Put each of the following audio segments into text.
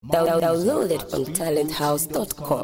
Download it from talenthouse.com.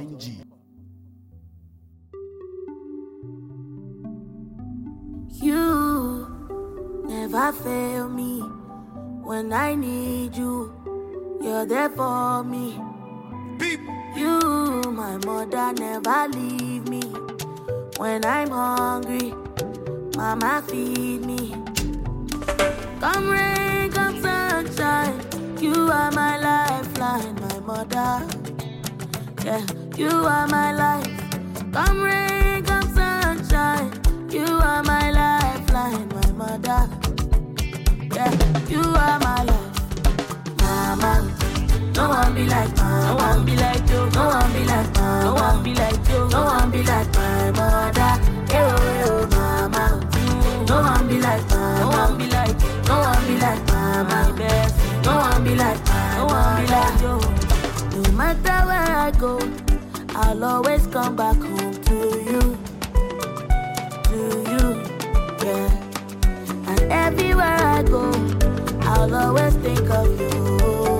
You never fail me when I need you. You're there for me. You, my mother, never leave me when I'm hungry. Mama, feed me. Come rain, come sunshine. You are my lifeline, my mother. Yeah, you are my life. Come rain, come sunshine. You are my lifeline, my mother. Yeah, you are my life, mama. No one be like mama. No one be like you. No one be like mama. No one be like you. No one be like my mother. Oh, mama. No one be like mama. No one be like. No one be like mama. Best. No one be like mama. No one be like you. No matter where I go, I'll always come back home to you. To you, yeah. And everywhere I go, I'll always think of you.